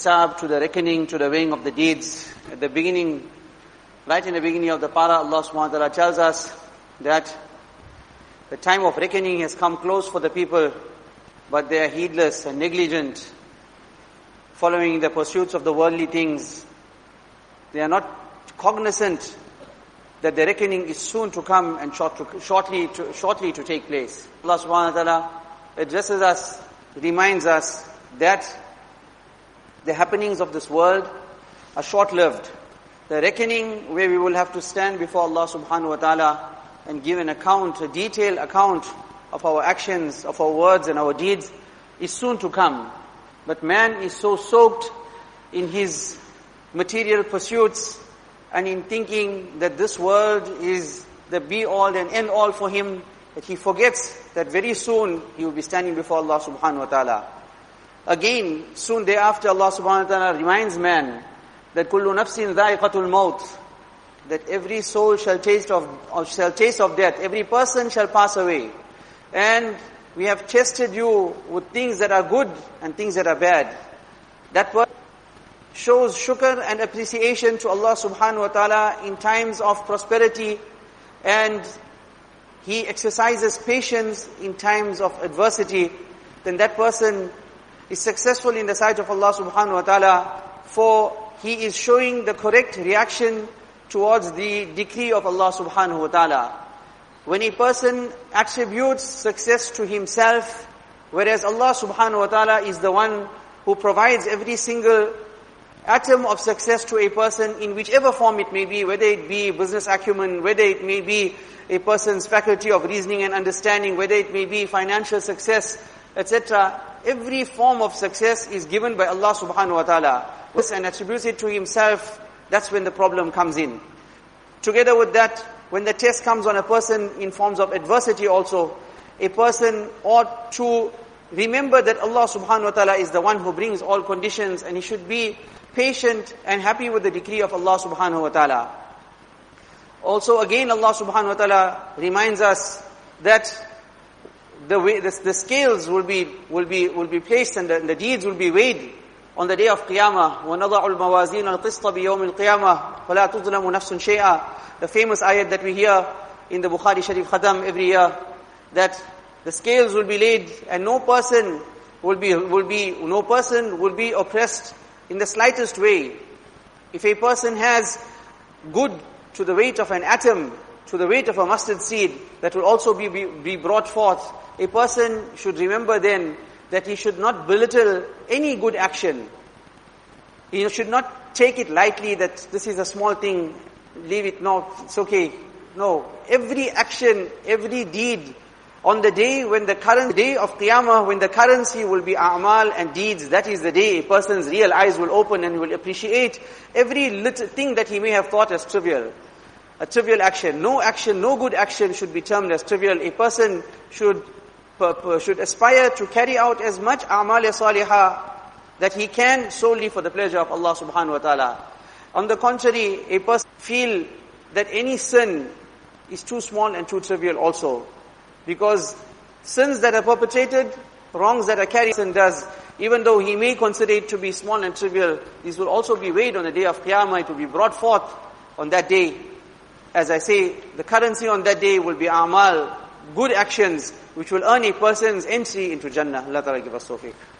Hisab, to the reckoning, to the weighing of the deeds. At the beginning, right in the beginning of the para, Allah subhanahu wa ta'ala tells us that the time of reckoning has come close for the people, but they are heedless and negligent, following the pursuits of the worldly things. They are not cognizant that the reckoning is soon to come and shortly to take place. Allah subhanahu wa ta'ala addresses us, reminds us that the happenings of this world are short-lived. The reckoning where we will have to stand before Allah subhanahu wa ta'ala and give an account, a detailed account of our actions, of our words and our deeds is soon to come. But man is so soaked in his material pursuits and in thinking that this world is the be-all and end-all for him, that he forgets that very soon he will be standing before Allah subhanahu wa ta'ala. Again, soon thereafter, Allah subhanahu wa ta'ala reminds man that kullu nafsin dha'iqatul maut, that every soul shall taste of death, every person shall pass away. And we have tested you with things that are good and things that are bad. That word shows shukr and appreciation to Allah subhanahu wa ta'ala in times of prosperity, and he exercises patience in times of adversity. Then that person is successful in the sight of Allah subhanahu wa ta'ala, for he is showing the correct reaction towards the decree of Allah subhanahu wa ta'ala. When a person attributes success to himself, whereas Allah subhanahu wa ta'ala is the one who provides every single atom of success to a person in whichever form it may be, whether it be business acumen, whether it may be a person's faculty of reasoning and understanding, whether it may be financial success, etc. Every form of success is given by Allah subhanahu wa ta'ala. And attributes it to himself, that's when the problem comes in. Together with that, when the test comes on a person in forms of adversity also, a person ought to remember that Allah subhanahu wa ta'ala is the one who brings all conditions, and he should be patient and happy with the decree of Allah subhanahu wa ta'ala. Also again, Allah subhanahu wa ta'ala reminds us that the scales will be placed and the deeds will be weighed on the day of Qiyamah. وَنَضَعُ الْمَوَازِينَ الْقِسْطَ بِيَوْمِ الْقِيَامَةِ فَلَا تُظْلَمُ نَفْسٌ شَيْئًا. The famous ayat that we hear in the Bukhari Sharif Khatam every year, that the scales will be laid and no person will be oppressed in the slightest way. If a person has good to the weight of an atom, to the weight of a mustard seed, that will also be brought forth. A person should remember then that he should not belittle any good action. He should not take it lightly that this is a small thing, leave it, no, it's okay. No, every action, every deed, on the day when the current day of Qiyamah, when the currency will be a'mal and deeds, that is the day a person's real eyes will open and will appreciate every little thing that he may have thought as trivial. A trivial action, no good action should be termed as trivial. A person should aspire to carry out as much a'mal salihah that he can solely for the pleasure of Allah subhanahu wa ta'ala. On the contrary, a person feel that any sin is too small and too trivial also. Because sins that are perpetrated, wrongs that are carried, sin does, even though he may consider it to be small and trivial, these will also be weighed on the day of Qiyamah. It will be brought forth on that day. As I say, the currency on that day will be a'mal, good actions, which will earn a person's entry into Jannah. Allah Ta'ala give us tawfiq.